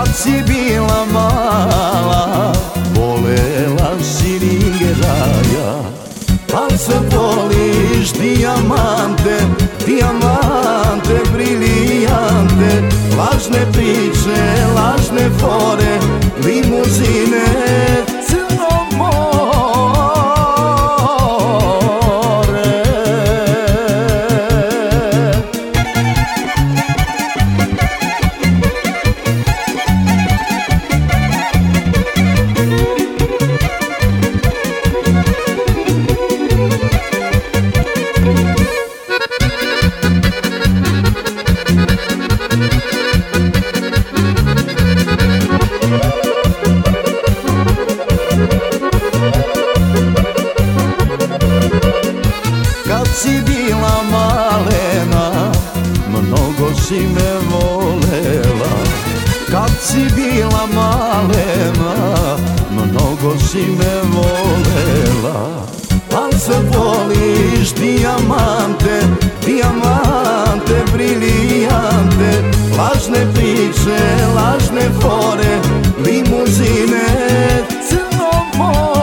Kad si bila mala, volela si ringe raja, al sve voliš dijamante, dijamante, brilijante, lažne priče, lažne fore, limuzine, Crno more. Kad si bila malena, mnogo si me volela. Kad si bila malena, mnogo si me volela. Al sve voliš dijamante, dijamante, brilijante, lažne priče, lažne fore, limuzine, Crno more.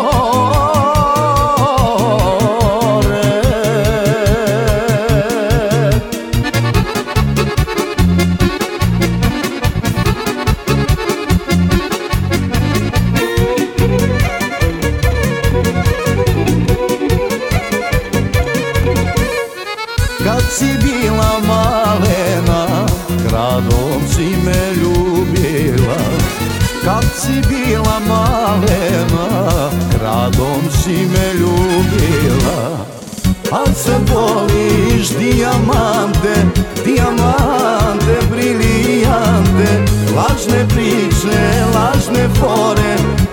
Kad si bila malena, gradom si me ljubila. Kad si bila malena, gradom si me ljubila. Al se voliš dijamante, dijamante, brilijante, lažne priče, lažne fore,